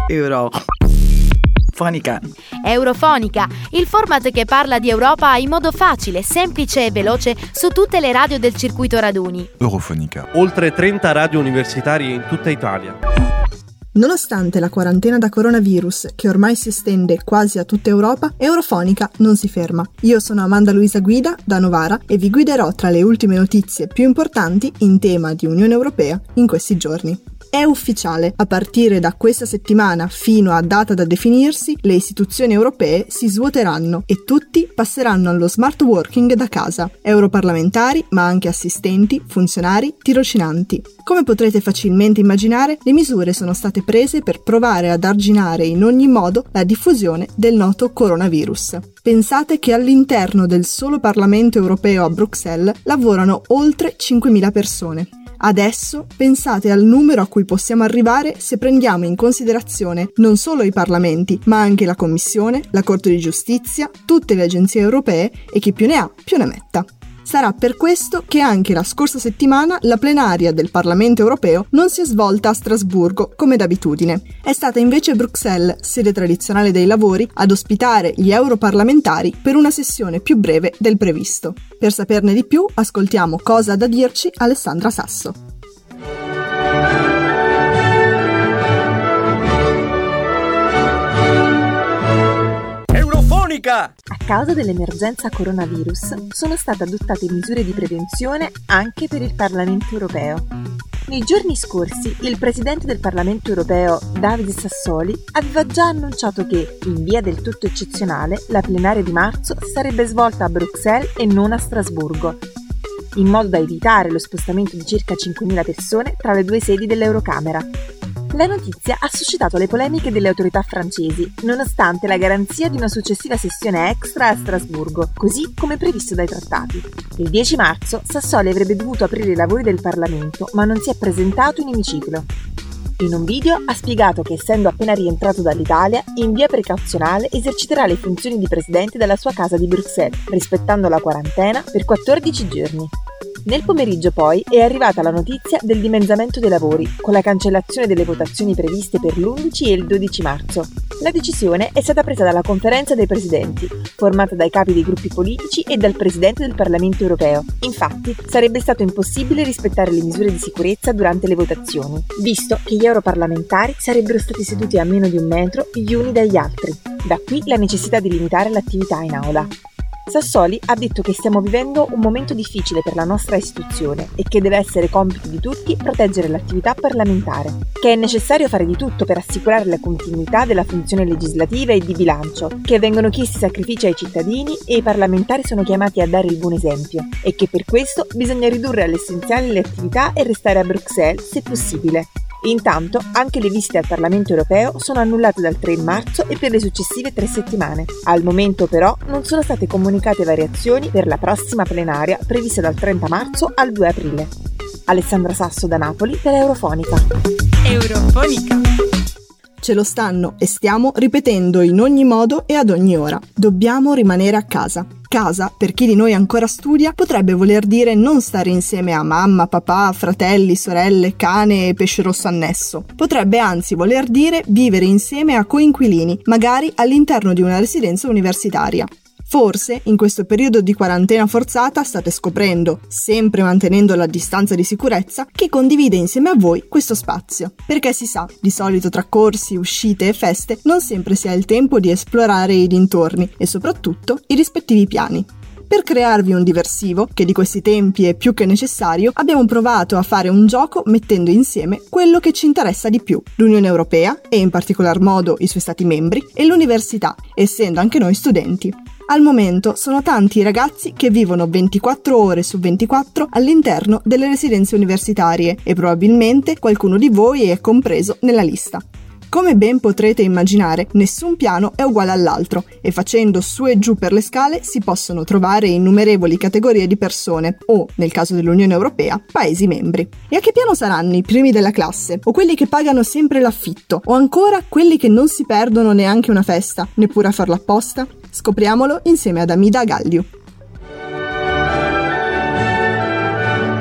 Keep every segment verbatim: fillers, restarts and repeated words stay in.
Eurofonica. Eurofonica, il format che parla di Europa in modo facile, semplice e veloce su tutte le radio del circuito raduni. Eurofonica. Oltre trenta radio universitarie in tutta Italia. Nonostante la quarantena da coronavirus, che ormai si estende quasi a tutta Europa, Eurofonica non si ferma. Io sono Amanda Luisa Guida, da Novara, e vi guiderò tra le ultime notizie più importanti in tema di Unione Europea in questi giorni. È ufficiale, a partire da questa settimana fino a data da definirsi, le istituzioni europee si svuoteranno e tutti passeranno allo smart working da casa. Europarlamentari, ma anche assistenti, funzionari, tirocinanti. Come potrete facilmente immaginare, le misure sono state prese per provare ad arginare in ogni modo la diffusione del noto coronavirus. Pensate che all'interno del solo Parlamento europeo a Bruxelles lavorano oltre cinquemila persone. Adesso pensate al numero a cui possiamo arrivare se prendiamo in considerazione non solo i parlamenti, ma anche la Commissione, la Corte di Giustizia, tutte le agenzie europee e chi più ne ha più ne metta. Sarà per questo che anche la scorsa settimana la plenaria del Parlamento europeo non si è svolta a Strasburgo come d'abitudine. È stata invece Bruxelles, sede tradizionale dei lavori, ad ospitare gli europarlamentari per una sessione più breve del previsto. Per saperne di più, ascoltiamo cosa ha da dirci Alessandra Sasso. A causa dell'emergenza coronavirus sono state adottate misure di prevenzione anche per il Parlamento europeo. Nei giorni scorsi il Presidente del Parlamento europeo, David Sassoli, aveva già annunciato che, in via del tutto eccezionale, la plenaria di marzo sarebbe svolta a Bruxelles e non a Strasburgo, in modo da evitare lo spostamento di circa cinquemila persone tra le due sedi dell'Eurocamera. La notizia ha suscitato le polemiche delle autorità francesi, nonostante la garanzia di una successiva sessione extra a Strasburgo, così come previsto dai trattati. Il dieci marzo Sassoli avrebbe dovuto aprire i lavori del Parlamento, ma non si è presentato in emiciclo. In un video ha spiegato che, essendo appena rientrato dall'Italia, in via precauzionale eserciterà le funzioni di presidente dalla sua casa di Bruxelles, rispettando la quarantena per quattordici giorni. Nel pomeriggio poi è arrivata la notizia del dimezzamento dei lavori, con la cancellazione delle votazioni previste per l'undici e il dodici marzo. La decisione è stata presa dalla conferenza dei presidenti, formata dai capi dei gruppi politici e dal presidente del Parlamento europeo. Infatti, sarebbe stato impossibile rispettare le misure di sicurezza durante le votazioni, visto che gli europarlamentari sarebbero stati seduti a meno di un metro gli uni dagli altri. Da qui la necessità di limitare l'attività in aula. Sassoli ha detto che stiamo vivendo un momento difficile per la nostra istituzione e che deve essere compito di tutti proteggere l'attività parlamentare, che è necessario fare di tutto per assicurare la continuità della funzione legislativa e di bilancio, che vengono chiesti sacrifici ai cittadini e i parlamentari sono chiamati a dare il buon esempio e che per questo bisogna ridurre all'essenziale le attività e restare a Bruxelles se possibile. Intanto, anche le visite al Parlamento europeo sono annullate dal tre marzo e per le successive tre settimane. Al momento, però, non sono state comunicate variazioni per la prossima plenaria prevista dal trenta marzo al due aprile. Alessandra Sasso da Napoli per Eurofonica. Eurofonica. Ce lo stanno e stiamo ripetendo in ogni modo e ad ogni ora. Dobbiamo rimanere a casa. Casa, per chi di noi ancora studia, potrebbe voler dire non stare insieme a mamma, papà, fratelli, sorelle, cane e pesce rosso annesso. Potrebbe anzi voler dire vivere insieme a coinquilini, magari all'interno di una residenza universitaria. Forse, in questo periodo di quarantena forzata, state scoprendo, sempre mantenendo la distanza di sicurezza, chi condivide insieme a voi questo spazio. Perché si sa, di solito tra corsi, uscite e feste non sempre si ha il tempo di esplorare i dintorni e soprattutto i rispettivi piani. Per crearvi un diversivo, che di questi tempi è più che necessario, abbiamo provato a fare un gioco mettendo insieme quello che ci interessa di più, l'Unione Europea, e in particolar modo i suoi stati membri, e l'università, essendo anche noi studenti. Al momento sono tanti i ragazzi che vivono ventiquattro ore su ventiquattro all'interno delle residenze universitarie e probabilmente qualcuno di voi è compreso nella lista. Come ben potrete immaginare, nessun piano è uguale all'altro e facendo su e giù per le scale si possono trovare innumerevoli categorie di persone o, nel caso dell'Unione Europea, Paesi membri. E a che piano saranno i primi della classe? O quelli che pagano sempre l'affitto? O ancora quelli che non si perdono neanche una festa, neppure a farla apposta? Scopriamolo insieme ad Amida Galliu.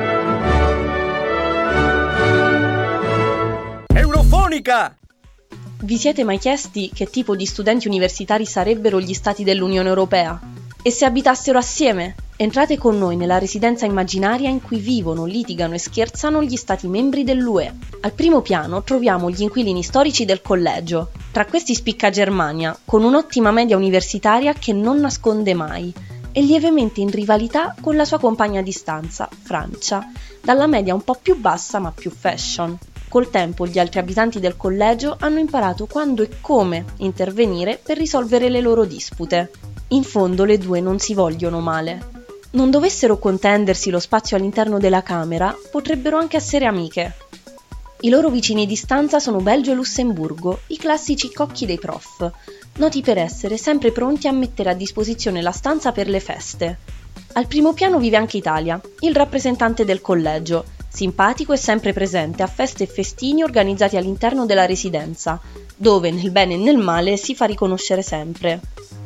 Eurofonica! Vi siete mai chiesti che tipo di studenti universitari sarebbero gli stati dell'Unione Europea? E se abitassero assieme? Entrate con noi nella residenza immaginaria in cui vivono, litigano e scherzano gli stati membri dell'U E. Al primo piano troviamo gli inquilini storici del collegio. Tra questi spicca Germania, con un'ottima media universitaria che non nasconde mai, e lievemente in rivalità con la sua compagna di stanza, Francia, dalla media un po' più bassa ma più fashion. Col tempo gli altri abitanti del collegio hanno imparato quando e come intervenire per risolvere le loro dispute. In fondo le due non si vogliono male. Non dovessero contendersi lo spazio all'interno della camera, potrebbero anche essere amiche. I loro vicini di stanza sono Belgio e Lussemburgo, i classici cocchi dei prof, noti per essere sempre pronti a mettere a disposizione la stanza per le feste. Al primo piano vive anche Italia, il rappresentante del collegio, simpatico e sempre presente a feste e festini organizzati all'interno della residenza, dove nel bene e nel male si fa riconoscere sempre.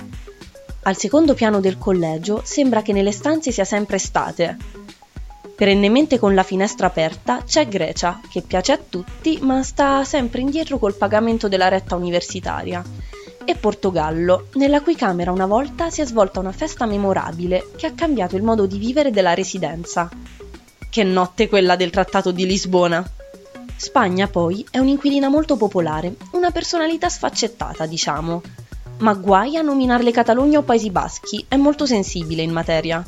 Al secondo piano del collegio sembra che nelle stanze sia sempre estate. Perennemente con la finestra aperta c'è Grecia, che piace a tutti ma sta sempre indietro col pagamento della retta universitaria, e Portogallo, nella cui camera una volta si è svolta una festa memorabile che ha cambiato il modo di vivere della residenza. Che notte quella del Trattato di Lisbona! Spagna poi è un'inquilina molto popolare, una personalità sfaccettata, diciamo. Ma guai a nominarle Catalogna o Paesi Baschi, è molto sensibile in materia.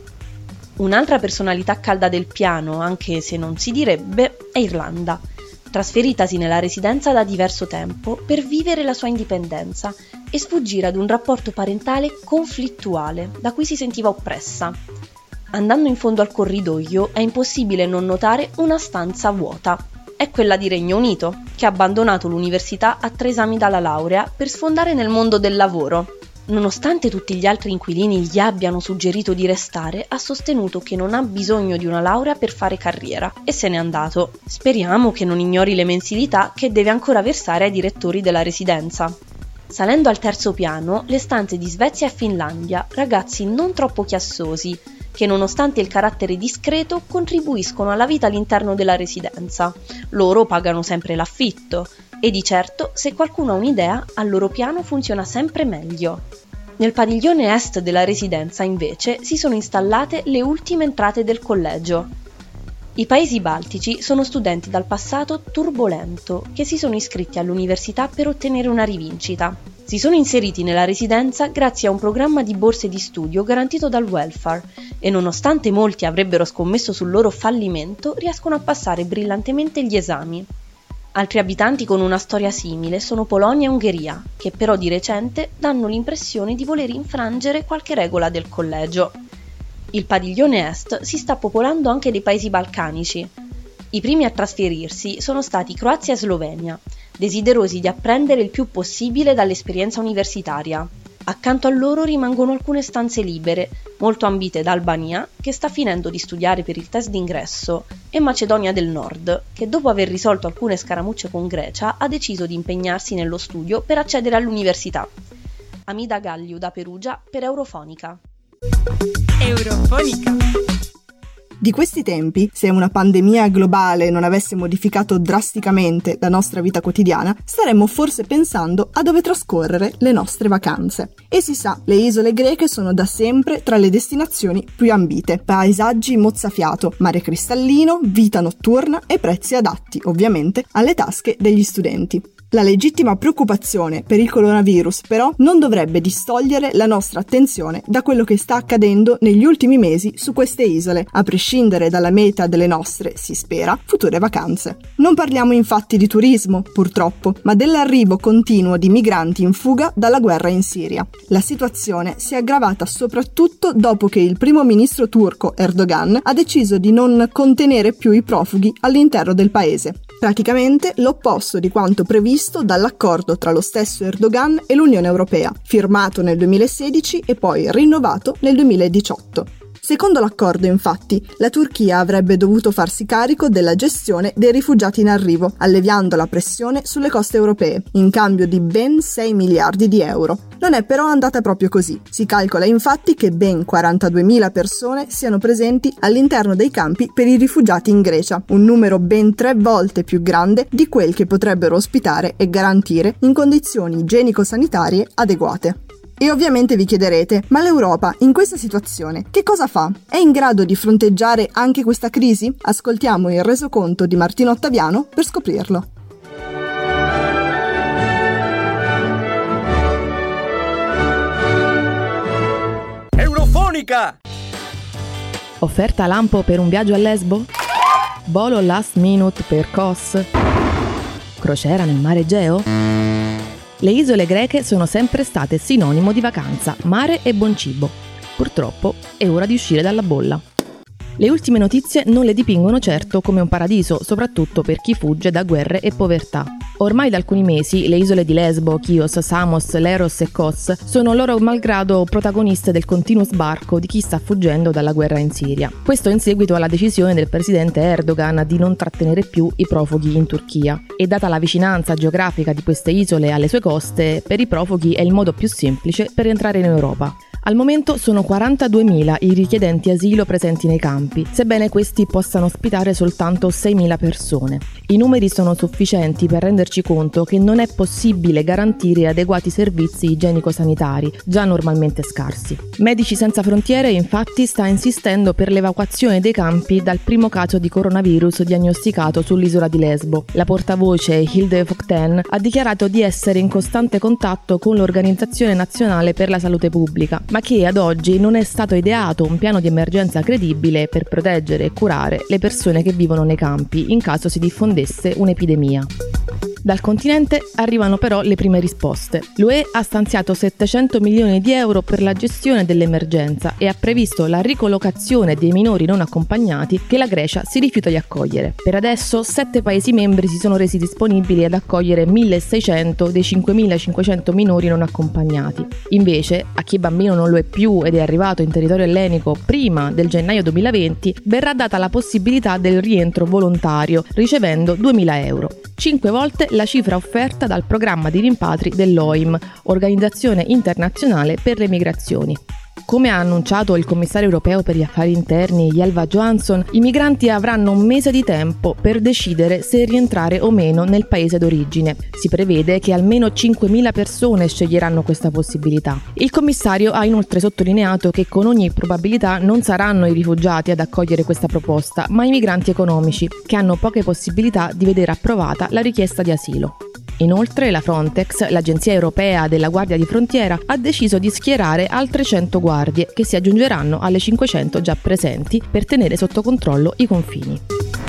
Un'altra personalità calda del piano, anche se non si direbbe, è Irlanda, trasferitasi nella residenza da diverso tempo per vivere la sua indipendenza e sfuggire ad un rapporto parentale conflittuale da cui si sentiva oppressa. Andando in fondo al corridoio è impossibile non notare una stanza vuota. È quella di Regno Unito, che ha abbandonato l'università a tre esami dalla laurea per sfondare nel mondo del lavoro. Nonostante tutti gli altri inquilini gli abbiano suggerito di restare, ha sostenuto che non ha bisogno di una laurea per fare carriera e se n'è andato. Speriamo che non ignori le mensilità che deve ancora versare ai direttori della residenza. Salendo al terzo piano, le stanze di Svezia e Finlandia, ragazzi non troppo chiassosi, che nonostante il carattere discreto contribuiscono alla vita all'interno della residenza. Loro pagano sempre l'affitto e di certo se qualcuno ha un'idea al loro piano funziona sempre meglio. Nel padiglione est della residenza invece si sono installate le ultime entrate del collegio. I paesi baltici sono studenti dal passato turbolento che si sono iscritti all'università per ottenere una rivincita. Si sono inseriti nella residenza grazie a un programma di borse di studio garantito dal welfare e nonostante molti avrebbero scommesso sul loro fallimento, riescono a passare brillantemente gli esami. Altri abitanti con una storia simile sono Polonia e Ungheria, che però di recente danno l'impressione di voler infrangere qualche regola del collegio. Il padiglione est si sta popolando anche dei paesi balcanici. I primi a trasferirsi sono stati Croazia e Slovenia, desiderosi di apprendere il più possibile dall'esperienza universitaria. Accanto a loro rimangono alcune stanze libere, molto ambite da Albania, che sta finendo di studiare per il test d'ingresso, e Macedonia del Nord, che dopo aver risolto alcune scaramucce con Grecia ha deciso di impegnarsi nello studio per accedere all'università. Amida Galliu da Perugia per Eurofonica. Eurofonica. Di questi tempi, se una pandemia globale non avesse modificato drasticamente la nostra vita quotidiana, staremmo forse pensando a dove trascorrere le nostre vacanze. E si sa, le isole greche sono da sempre tra le destinazioni più ambite. Paesaggi mozzafiato, mare cristallino, vita notturna e prezzi adatti, ovviamente, alle tasche degli studenti. La legittima preoccupazione per il coronavirus, però, non dovrebbe distogliere la nostra attenzione da quello che sta accadendo negli ultimi mesi su queste isole, a prescindere dalla meta delle nostre, si spera, future vacanze. Non parliamo infatti di turismo, purtroppo, ma dell'arrivo continuo di migranti in fuga dalla guerra in Siria. La situazione si è aggravata soprattutto dopo che il primo ministro turco Erdogan ha deciso di non contenere più i profughi all'interno del paese. Praticamente l'opposto di quanto previsto dall'accordo tra lo stesso Erdogan e l'Unione Europea, firmato nel duemilasedici e poi rinnovato nel duemiladiciotto. Secondo l'accordo, infatti, la Turchia avrebbe dovuto farsi carico della gestione dei rifugiati in arrivo, alleviando la pressione sulle coste europee, in cambio di ben sei miliardi di euro. Non è però andata proprio così. Si calcola infatti che ben quarantaduemila persone siano presenti all'interno dei campi per i rifugiati in Grecia, un numero ben tre volte più grande di quel che potrebbero ospitare e garantire in condizioni igienico-sanitarie adeguate. E ovviamente vi chiederete, ma l'Europa in questa situazione che cosa fa? È in grado di fronteggiare anche questa crisi? Ascoltiamo il resoconto di Martino Ottaviano per scoprirlo. Eurofonica! Offerta lampo per un viaggio a Lesbo? Volo last minute per Kos? Crociera nel mare Egeo? Le isole greche sono sempre state sinonimo di vacanza, mare e buon cibo. Purtroppo è ora di uscire dalla bolla. Le ultime notizie non le dipingono certo come un paradiso, soprattutto per chi fugge da guerre e povertà. Ormai da alcuni mesi le isole di Lesbo, Chios, Samos, Leros e Kos sono loro malgrado protagoniste del continuo sbarco di chi sta fuggendo dalla guerra in Siria. Questo in seguito alla decisione del presidente Erdogan di non trattenere più i profughi in Turchia. E data la vicinanza geografica di queste isole alle sue coste, per i profughi è il modo più semplice per entrare in Europa. Al momento sono quarantaduemila i richiedenti asilo presenti nei campi, sebbene questi possano ospitare soltanto seimila persone. I numeri sono sufficienti per renderci conto che non è possibile garantire adeguati servizi igienico-sanitari, già normalmente scarsi. Medici Senza Frontiere infatti sta insistendo per l'evacuazione dei campi dal primo caso di coronavirus diagnosticato sull'isola di Lesbo. La portavoce Hilde Vogten ha dichiarato di essere in costante contatto con l'Organizzazione Nazionale per la Salute Pubblica, ma che ad oggi non è stato ideato un piano di emergenza credibile per proteggere e curare le persone che vivono nei campi in caso si diffondesse un'epidemia. Dal continente arrivano però le prime risposte. L'U E ha stanziato settecento milioni di euro per la gestione dell'emergenza e ha previsto la ricollocazione dei minori non accompagnati che la Grecia si rifiuta di accogliere. Per adesso sette Paesi membri si sono resi disponibili ad accogliere milleseicento dei cinquemilacinquecento minori non accompagnati. Invece, a chi bambino non lo è più ed è arrivato in territorio ellenico prima del gennaio duemilaventi, verrà data la possibilità del rientro volontario, ricevendo duemila euro. Cinque volte la cifra offerta dal programma di rimpatri dell'O I M, Organizzazione Internazionale per le Migrazioni. Come ha annunciato il commissario europeo per gli affari interni Ylva Johansson, i migranti avranno un mese di tempo per decidere se rientrare o meno nel paese d'origine. Si prevede che almeno cinquemila persone sceglieranno questa possibilità. Il commissario ha inoltre sottolineato che con ogni probabilità non saranno i rifugiati ad accogliere questa proposta, ma i migranti economici, che hanno poche possibilità di vedere approvata la richiesta di asilo. Inoltre la Frontex, l'agenzia europea della Guardia di Frontiera, ha deciso di schierare altre cento guardie che si aggiungeranno alle cinquecento già presenti per tenere sotto controllo i confini.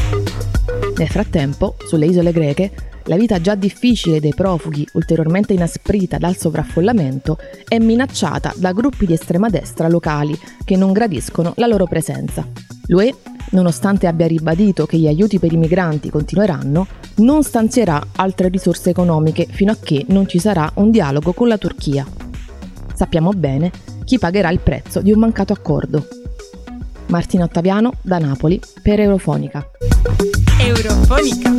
Nel frattempo, sulle isole greche, la vita già difficile dei profughi, ulteriormente inasprita dal sovraffollamento, è minacciata da gruppi di estrema destra locali che non gradiscono la loro presenza. L'U E, nonostante abbia ribadito che gli aiuti per i migranti continueranno, non stanzierà altre risorse economiche fino a che non ci sarà un dialogo con la Turchia. Sappiamo bene chi pagherà il prezzo di un mancato accordo. Martina Ottaviano da Napoli per Eurofonica. Eurofonica.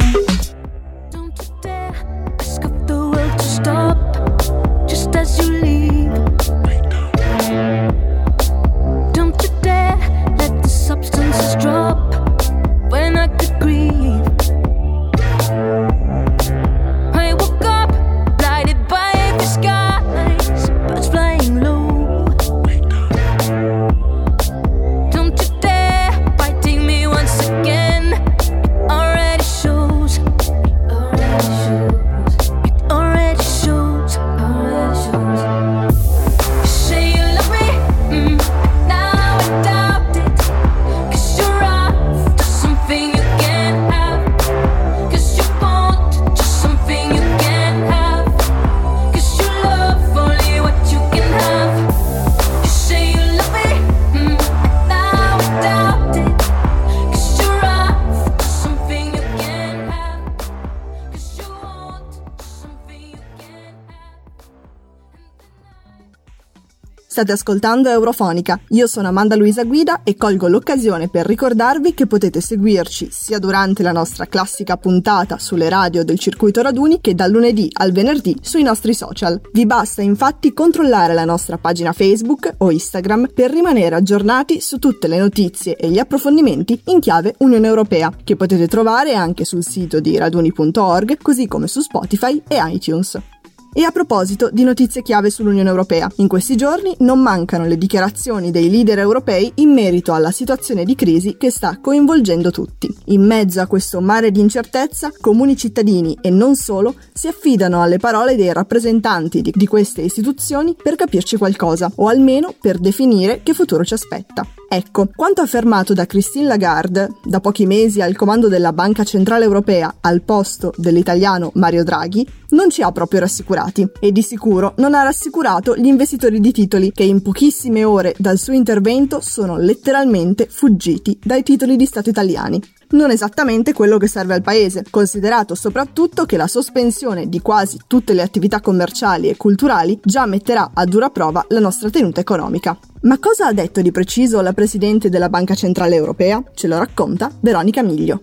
Don't you dare fighting me once again. Already shows State ascoltando Eurofonica, io sono Amanda Luisa Guida e colgo l'occasione per ricordarvi che potete seguirci sia durante la nostra classica puntata sulle radio del circuito raduni che dal lunedì al venerdì sui nostri social. Vi basta infatti controllare la nostra pagina Facebook o Instagram per rimanere aggiornati su tutte le notizie e gli approfondimenti in chiave Unione Europea, che potete trovare anche sul sito di raduni punto org, così come su Spotify e iTunes. E a proposito di notizie chiave sull'Unione Europea, in questi giorni non mancano le dichiarazioni dei leader europei in merito alla situazione di crisi che sta coinvolgendo tutti. In mezzo a questo mare di incertezza, comuni cittadini e non solo si affidano alle parole dei rappresentanti di, di queste istituzioni per capirci qualcosa, o almeno per definire che futuro ci aspetta. Ecco, quanto affermato da Christine Lagarde, da pochi mesi al comando della Banca Centrale Europea al posto dell'italiano Mario Draghi, non ci ha proprio rassicurati e di sicuro non ha rassicurato gli investitori di titoli che in pochissime ore dal suo intervento sono letteralmente fuggiti dai titoli di Stato italiani. Non esattamente quello che serve al paese, considerato soprattutto che la sospensione di quasi tutte le attività commerciali e culturali già metterà a dura prova la nostra tenuta economica. Ma cosa ha detto di preciso la Presidente della Banca Centrale Europea? Ce lo racconta Veronica Miglio.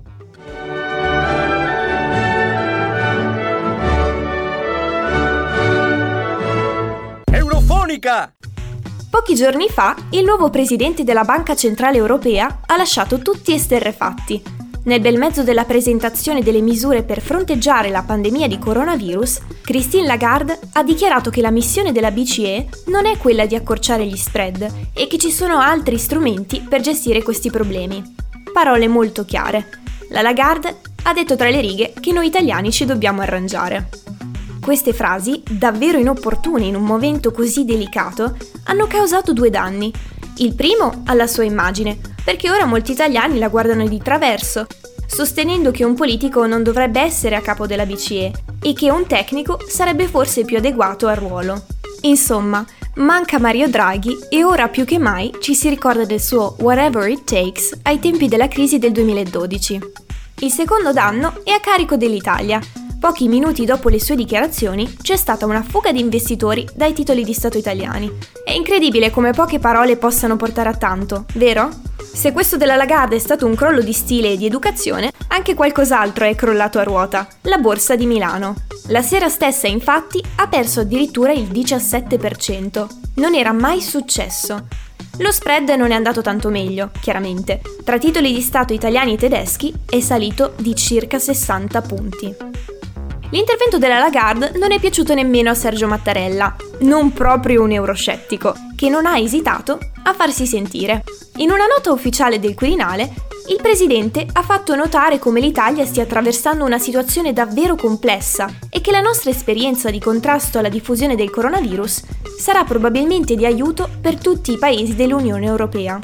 Eurofonica! Pochi giorni fa, il nuovo presidente della Banca Centrale Europea ha lasciato tutti esterrefatti. Nel bel mezzo della presentazione delle misure per fronteggiare la pandemia di coronavirus, Christine Lagarde ha dichiarato che la missione della B C E non è quella di accorciare gli spread e che ci sono altri strumenti per gestire questi problemi. Parole molto chiare. La Lagarde ha detto tra le righe che noi italiani ci dobbiamo arrangiare. Queste frasi, davvero inopportune in un momento così delicato, hanno causato due danni. Il primo alla sua immagine, perché ora molti italiani la guardano di traverso, sostenendo che un politico non dovrebbe essere a capo della B C E e che un tecnico sarebbe forse più adeguato al ruolo. Insomma, manca Mario Draghi e ora più che mai ci si ricorda del suo whatever it takes ai tempi della crisi del duemiladodici. Il secondo danno è a carico dell'Italia. Pochi minuti dopo le sue dichiarazioni c'è stata una fuga di investitori dai titoli di Stato italiani. È incredibile come poche parole possano portare a tanto, vero? Se questo della Lagarde è stato un crollo di stile e di educazione, anche qualcos'altro è crollato a ruota, la borsa di Milano. La sera stessa, infatti, ha perso addirittura il diciassette per cento. Non era mai successo. Lo spread non è andato tanto meglio, chiaramente. Tra titoli di Stato italiani e tedeschi è salito di circa sessanta punti. L'intervento della Lagarde non è piaciuto nemmeno a Sergio Mattarella, non proprio un euroscettico, che non ha esitato a farsi sentire. In una nota ufficiale del Quirinale, il presidente ha fatto notare come l'Italia stia attraversando una situazione davvero complessa e che la nostra esperienza di contrasto alla diffusione del coronavirus sarà probabilmente di aiuto per tutti i paesi dell'Unione Europea.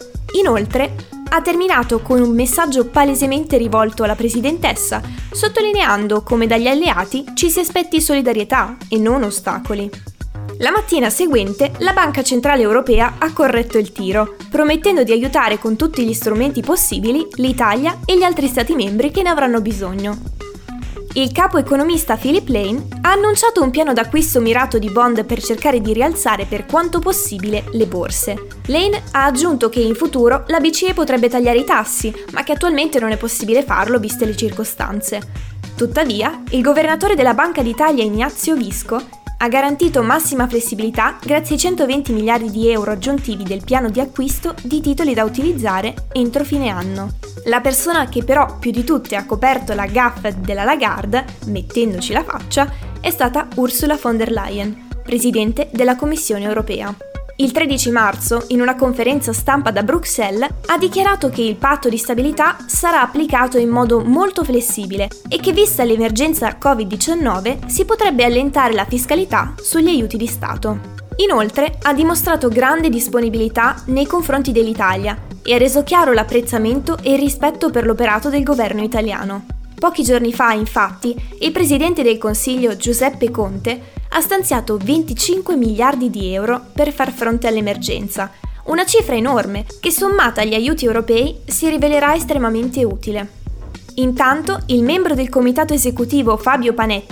Inoltre, ha terminato con un messaggio palesemente rivolto alla presidentessa, sottolineando come dagli alleati ci si aspetti solidarietà e non ostacoli. La mattina seguente la Banca Centrale Europea ha corretto il tiro, promettendo di aiutare con tutti gli strumenti possibili l'Italia e gli altri Stati membri che ne avranno bisogno. Il capo economista Philip Lane ha annunciato un piano d'acquisto mirato di bond per cercare di rialzare per quanto possibile le borse. Lane ha aggiunto che in futuro la B C E potrebbe tagliare i tassi, ma che attualmente non è possibile farlo viste le circostanze. Tuttavia, il governatore della Banca d'Italia Ignazio Visco ha garantito massima flessibilità grazie ai centoventi miliardi di euro aggiuntivi del piano di acquisto di titoli da utilizzare entro fine anno. La persona che però più di tutte ha coperto la gaffe della Lagarde, mettendoci la faccia, è stata Ursula von der Leyen, presidente della Commissione europea. Il tredici marzo, in una conferenza stampa da Bruxelles, ha dichiarato che il patto di stabilità sarà applicato in modo molto flessibile e che, vista l'emergenza covid diciannove, si potrebbe allentare la fiscalità sugli aiuti di Stato. Inoltre, ha dimostrato grande disponibilità nei confronti dell'Italia e ha reso chiaro l'apprezzamento e il rispetto per l'operato del governo italiano. Pochi giorni fa, infatti, il presidente del Consiglio Giuseppe Conte ha stanziato venticinque miliardi di euro per far fronte all'emergenza, una cifra enorme che, sommata agli aiuti europei, si rivelerà estremamente utile. Intanto, il membro del comitato esecutivo Fabio Panetta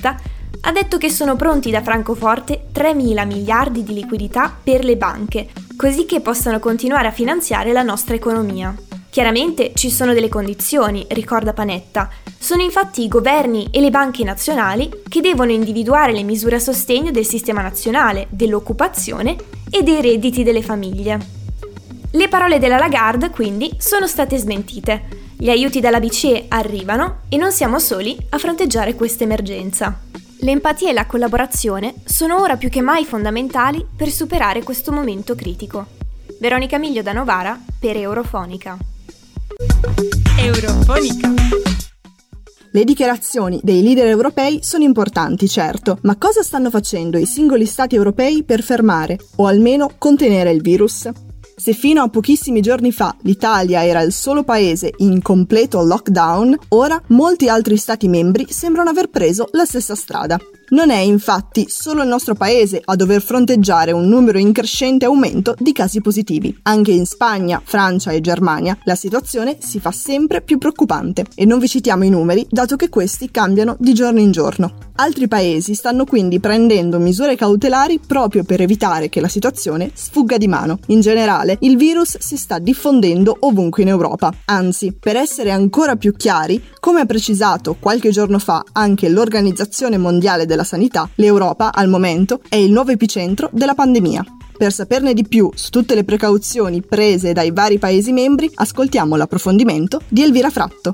ha detto che sono pronti da Francoforte tremila miliardi di liquidità per le banche, così che possano continuare a finanziare la nostra economia. Chiaramente ci sono delle condizioni, ricorda Panetta. Sono infatti i governi e le banche nazionali che devono individuare le misure a sostegno del sistema nazionale, dell'occupazione e dei redditi delle famiglie. Le parole della Lagarde, quindi, sono state smentite. Gli aiuti dalla B C E arrivano e non siamo soli a fronteggiare questa emergenza. L'empatia e la collaborazione sono ora più che mai fondamentali per superare questo momento critico. Veronica Miglio da Novara per Eurofonica. Eurofonica. Le dichiarazioni dei leader europei sono importanti, certo, ma cosa stanno facendo i singoli stati europei per fermare, o almeno contenere il virus? Se fino a pochissimi giorni fa l'Italia era il solo paese in completo lockdown, ora molti altri stati membri sembrano aver preso la stessa strada. Non è infatti solo il nostro paese a dover fronteggiare un numero in crescente aumento di casi positivi. Anche in Spagna, Francia e Germania la situazione si fa sempre più preoccupante e non vi citiamo i numeri, dato che questi cambiano di giorno in giorno. Altri paesi stanno quindi prendendo misure cautelari proprio per evitare che la situazione sfugga di mano. In generale, il virus si sta diffondendo ovunque in Europa. Anzi, per essere ancora più chiari, come ha precisato qualche giorno fa anche l'Organizzazione Mondiale della Sanità, l'Europa al momento è il nuovo epicentro della pandemia. Per saperne di più su tutte le precauzioni prese dai vari Paesi membri, ascoltiamo l'approfondimento di Elvira Fratto.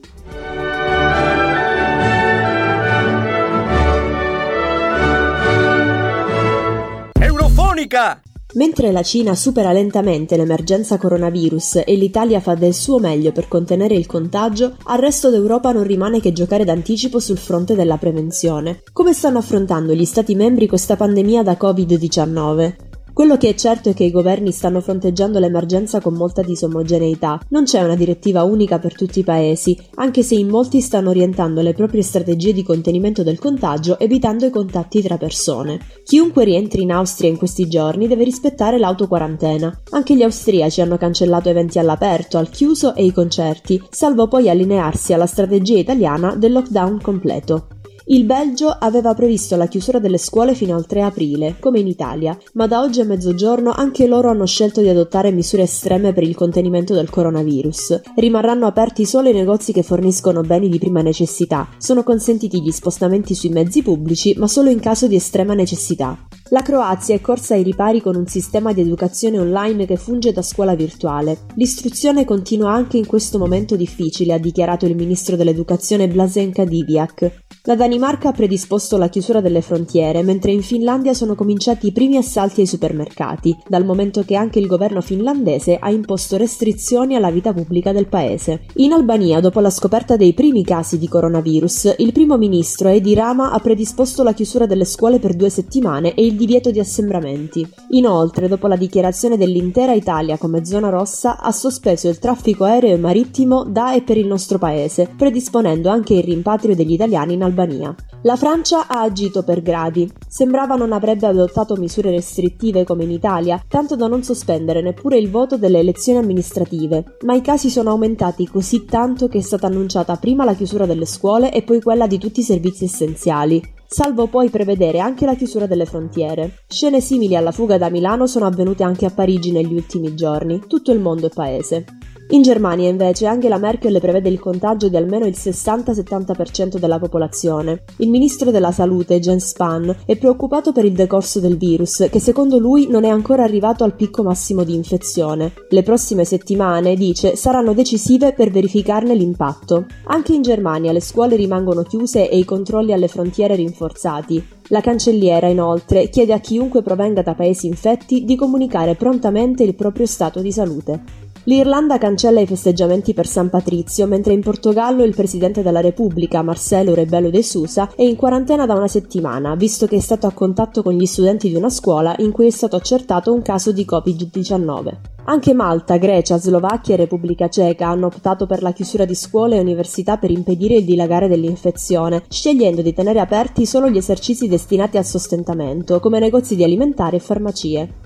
Eurofonica! Mentre la Cina supera lentamente l'emergenza coronavirus e l'Italia fa del suo meglio per contenere il contagio, al resto d'Europa non rimane che giocare d'anticipo sul fronte della prevenzione. Come stanno affrontando gli Stati membri questa pandemia da covid diciannove? Quello che è certo è che i governi stanno fronteggiando l'emergenza con molta disomogeneità. Non c'è una direttiva unica per tutti i paesi, anche se in molti stanno orientando le proprie strategie di contenimento del contagio evitando i contatti tra persone. Chiunque rientri in Austria in questi giorni deve rispettare l'autoquarantena. Anche gli austriaci hanno cancellato eventi all'aperto, al chiuso e i concerti, salvo poi allinearsi alla strategia italiana del lockdown completo. Il Belgio aveva previsto la chiusura delle scuole fino al tre aprile, come in Italia, ma da oggi a mezzogiorno anche loro hanno scelto di adottare misure estreme per il contenimento del coronavirus. Rimarranno aperti solo i negozi che forniscono beni di prima necessità. Sono consentiti gli spostamenti sui mezzi pubblici, ma solo in caso di estrema necessità. La Croazia è corsa ai ripari con un sistema di educazione online che funge da scuola virtuale. L'istruzione continua anche in questo momento difficile, ha dichiarato il ministro dell'educazione Blaženka Divjak. La Danimarca ha predisposto la chiusura delle frontiere, mentre in Finlandia sono cominciati i primi assalti ai supermercati, dal momento che anche il governo finlandese ha imposto restrizioni alla vita pubblica del paese. In Albania, dopo la scoperta dei primi casi di coronavirus, il primo ministro Edi Rama ha predisposto la chiusura delle scuole per due settimane e il divieto di assembramenti. Inoltre, dopo la dichiarazione dell'intera Italia come zona rossa, ha sospeso il traffico aereo e marittimo da e per il nostro paese, predisponendo anche il rimpatrio degli italiani in Albania. Albania. La Francia ha agito per gradi. Sembrava non avrebbe adottato misure restrittive come in Italia, tanto da non sospendere neppure il voto delle elezioni amministrative, ma i casi sono aumentati così tanto che è stata annunciata prima la chiusura delle scuole e poi quella di tutti i servizi essenziali, salvo poi prevedere anche la chiusura delle frontiere. Scene simili alla fuga da Milano sono avvenute anche a Parigi negli ultimi giorni. Tutto il mondo è paese. In Germania, invece, Angela Merkel prevede il contagio di almeno il sessanta settanta per cento della popolazione. Il ministro della Salute, Jens Spahn, è preoccupato per il decorso del virus, che secondo lui non è ancora arrivato al picco massimo di infezione. Le prossime settimane, dice, saranno decisive per verificarne l'impatto. Anche in Germania le scuole rimangono chiuse e i controlli alle frontiere rinforzati. La cancelliera, inoltre, chiede a chiunque provenga da paesi infetti di comunicare prontamente il proprio stato di salute. L'Irlanda cancella i festeggiamenti per San Patrizio, mentre in Portogallo il presidente della Repubblica, Marcelo Rebelo de Sousa, è in quarantena da una settimana, visto che è stato a contatto con gli studenti di una scuola in cui è stato accertato un caso di covid diciannove. Anche Malta, Grecia, Slovacchia e Repubblica Ceca hanno optato per la chiusura di scuole e università per impedire il dilagare dell'infezione, scegliendo di tenere aperti solo gli esercizi destinati al sostentamento, come negozi di alimentari e farmacie.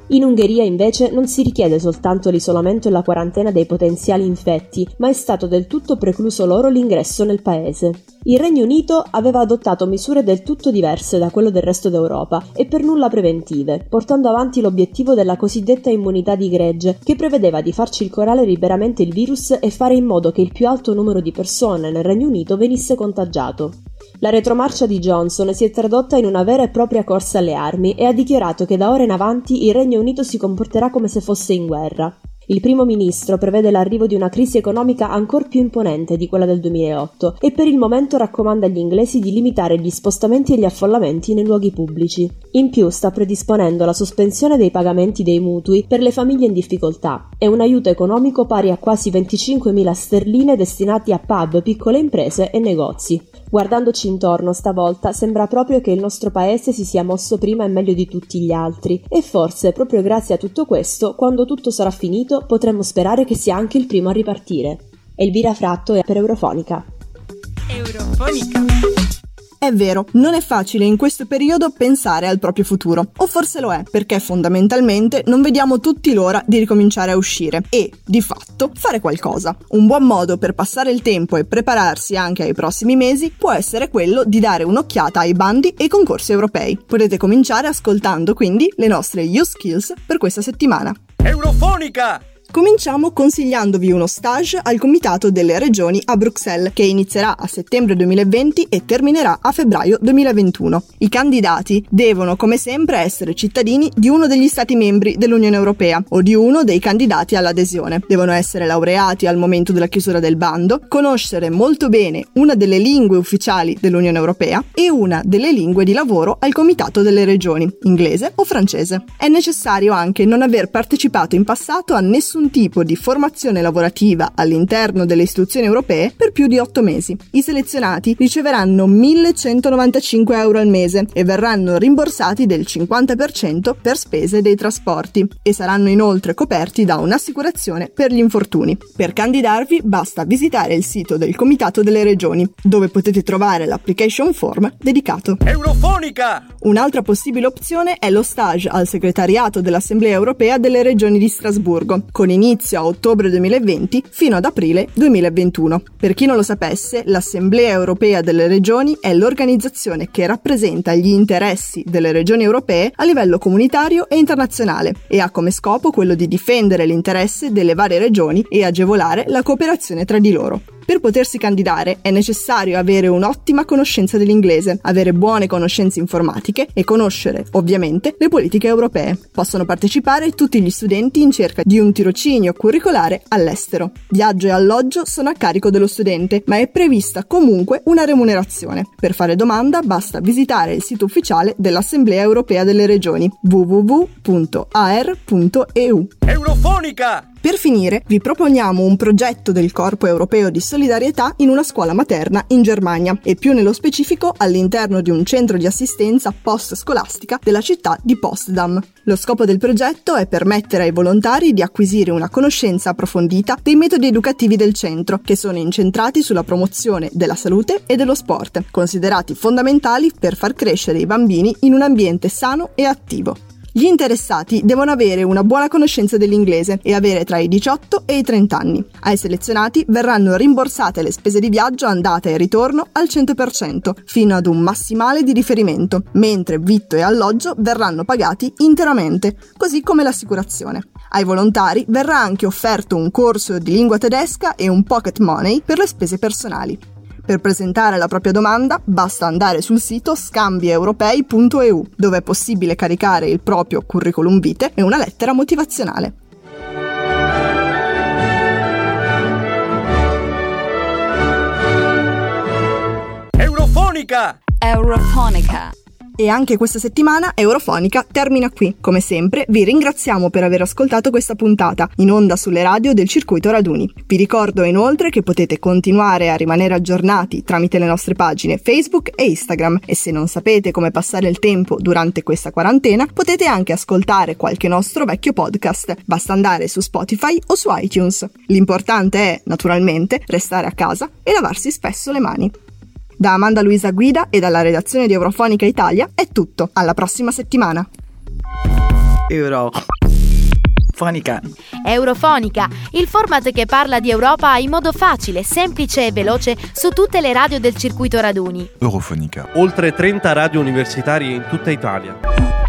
In Ungheria invece non si richiede soltanto l'isolamento e la quarantena dei potenziali infetti, ma è stato del tutto precluso loro l'ingresso nel paese. Il Regno Unito aveva adottato misure del tutto diverse da quello del resto d'Europa e per nulla preventive, portando avanti l'obiettivo della cosiddetta immunità di gregge, che prevedeva di far circolare liberamente il virus e fare in modo che il più alto numero di persone nel Regno Unito venisse contagiato. La retromarcia di Johnson si è tradotta in una vera e propria corsa alle armi e ha dichiarato che da ora in avanti il Regno Unito si comporterà come se fosse in guerra. Il primo ministro prevede l'arrivo di una crisi economica ancor più imponente di quella del duemilaotto e per il momento raccomanda agli inglesi di limitare gli spostamenti e gli affollamenti nei luoghi pubblici. In più sta predisponendo la sospensione dei pagamenti dei mutui per le famiglie in difficoltà e un aiuto economico pari a quasi venticinquemila sterline destinati a pub, piccole imprese e negozi. Guardandoci intorno stavolta sembra proprio che il nostro paese si sia mosso prima e meglio di tutti gli altri e forse proprio grazie a tutto questo, quando tutto sarà finito, potremmo sperare che sia anche il primo a ripartire. Elvira Fratto è per Eurofonica. Eurofonica. È vero, non è facile in questo periodo pensare al proprio futuro, o forse lo è, perché fondamentalmente non vediamo tutti l'ora di ricominciare a uscire e, di fatto, fare qualcosa. Un buon modo per passare il tempo e prepararsi anche ai prossimi mesi può essere quello di dare un'occhiata ai bandi e ai concorsi europei. Potete cominciare ascoltando quindi le nostre U-Skills per questa settimana. Eurofonica! Cominciamo consigliandovi uno stage al Comitato delle Regioni a Bruxelles, che inizierà a settembre duemilaventi e terminerà a febbraio duemilaventuno. I candidati devono, come sempre, essere cittadini di uno degli Stati membri dell'Unione Europea o di uno dei candidati all'adesione. Devono essere laureati al momento della chiusura del bando, conoscere molto bene una delle lingue ufficiali dell'Unione Europea e una delle lingue di lavoro al Comitato delle Regioni, inglese o francese. È necessario anche non aver partecipato in passato a nessun tipo di formazione lavorativa all'interno delle istituzioni europee per più di otto mesi. I selezionati riceveranno millecentonovantacinque euro al mese e verranno rimborsati del cinquanta per cento per spese dei trasporti e saranno inoltre coperti da un'assicurazione per gli infortuni. Per candidarvi basta visitare il sito del Comitato delle Regioni, dove potete trovare l'application form dedicato. Eurofonica! Un'altra possibile opzione è lo stage al segretariato dell'Assemblea Europea delle Regioni di Strasburgo, con inizio a ottobre duemilaventi fino ad aprile duemilaventuno. Per chi non lo sapesse, l'Assemblea Europea delle Regioni è l'organizzazione che rappresenta gli interessi delle regioni europee a livello comunitario e internazionale e ha come scopo quello di difendere l'interesse delle varie regioni e agevolare la cooperazione tra di loro. Per potersi candidare è necessario avere un'ottima conoscenza dell'inglese, avere buone conoscenze informatiche e conoscere, ovviamente, le politiche europee. Possono partecipare tutti gli studenti in cerca di un tirocinio curricolare all'estero. Viaggio e alloggio sono a carico dello studente, ma è prevista comunque una remunerazione. Per fare domanda basta visitare il sito ufficiale dell'Assemblea Europea delle Regioni w w w punto a r punto e u. Eurofonica! Per finire, vi proponiamo un progetto del Corpo Europeo di Solidarietà in una scuola materna in Germania e più nello specifico all'interno di un centro di assistenza post-scolastica della città di Potsdam. Lo scopo del progetto è permettere ai volontari di acquisire una conoscenza approfondita dei metodi educativi del centro, che sono incentrati sulla promozione della salute e dello sport, considerati fondamentali per far crescere i bambini in un ambiente sano e attivo. Gli interessati devono avere una buona conoscenza dell'inglese e avere tra i diciotto e i trenta anni. Ai selezionati verranno rimborsate le spese di viaggio andata e ritorno al cento per cento, fino ad un massimale di riferimento, mentre vitto e alloggio verranno pagati interamente, così come l'assicurazione. Ai volontari verrà anche offerto un corso di lingua tedesca e un pocket money per le spese personali. Per presentare la propria domanda basta andare sul sito scambi europei punto e u, dove è possibile caricare il proprio curriculum vitae e una lettera motivazionale. Eurofonica! Eurofonica. E anche questa settimana Eurofonica termina qui. Come sempre vi ringraziamo per aver ascoltato questa puntata in onda sulle radio del circuito Raduni. Vi ricordo inoltre che potete continuare a rimanere aggiornati tramite le nostre pagine Facebook e Instagram e se non sapete come passare il tempo durante questa quarantena potete anche ascoltare qualche nostro vecchio podcast. Basta andare su Spotify o su iTunes. L'importante è, naturalmente, restare a casa e lavarsi spesso le mani. Da Amanda Luisa Guida e dalla redazione di Eurofonica Italia è tutto. Alla prossima settimana. Euro. Eurofonica. Eurofonica, il format che parla di Europa in modo facile, semplice e veloce su tutte le radio del circuito raduni. Eurofonica. Oltre trenta radio universitarie in tutta Italia.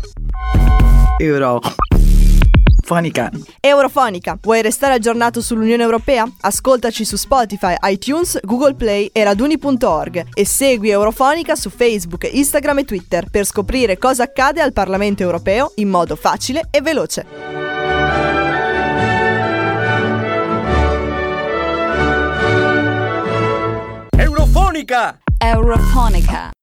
Eurofonica. Eurofonica. Vuoi restare aggiornato sull'Unione Europea? Ascoltaci su Spotify, iTunes, Google Play e raduni punto org e segui Eurofonica su Facebook, Instagram e Twitter per scoprire cosa accade al Parlamento Europeo in modo facile e veloce. Eurofonica! Eurofonica.